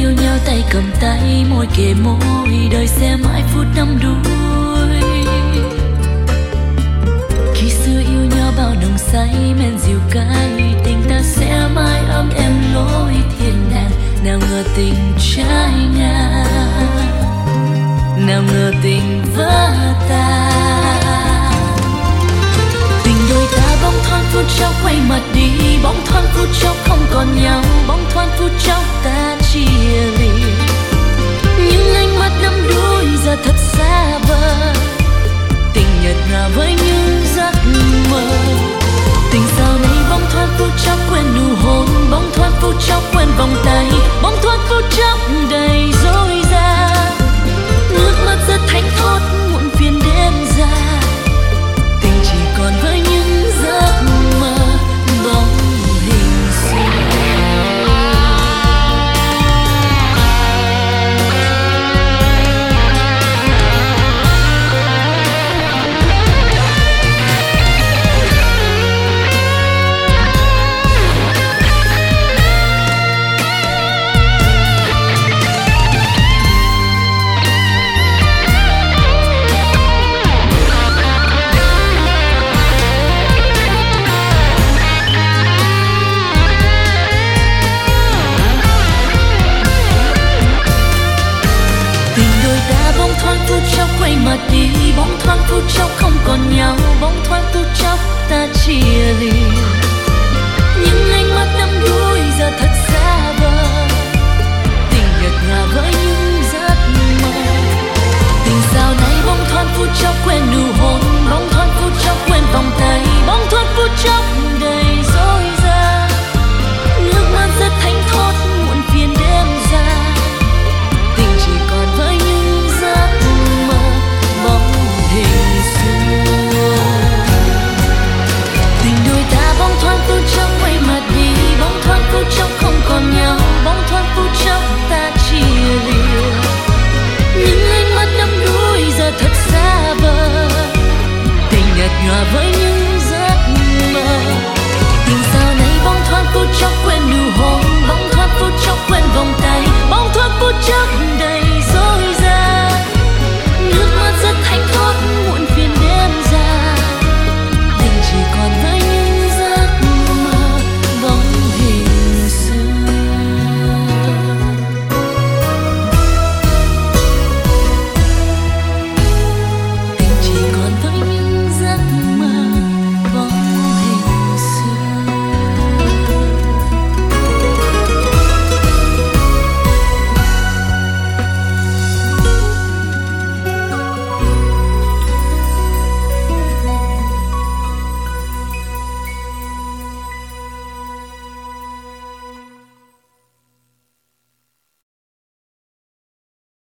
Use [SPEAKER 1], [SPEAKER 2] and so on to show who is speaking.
[SPEAKER 1] yêu nhau tay cầm tay, môi kề môi, đời sẽ mãi phút năm đuôi. Khi xưa yêu nhau bao nồng say, men dịu cay, tình ta sẽ mãi ấm êm lối thiên đàng. Nào ngờ tình trái ngang, nào ngờ tình vỡ tan. Tình đôi ta bỗng thoáng phút chốc quay mặt đi, bỗng thoáng phút chốc không còn nhau, bỗng thoáng phút chốc ta chia lìa. Những ánh mắt đắm đuối giờ thật xa vời, tình nhạt nhòa với những giấc mơ. Tình sao này bỗng thoáng phút chốc quên nụ hôn, bỗng thoáng phút chốc quên vòng tay, bỗng thoáng phút chốc đầy dối gian. Nước mắt rất thánh thót muộn phiền đêm dài, tình chỉ còn với những giấc mơ bóng hình xưa. Quay mặt đi, bỗng thoáng phút chốc không còn nhau, bỗng thoáng phút chốc ta chia lìa.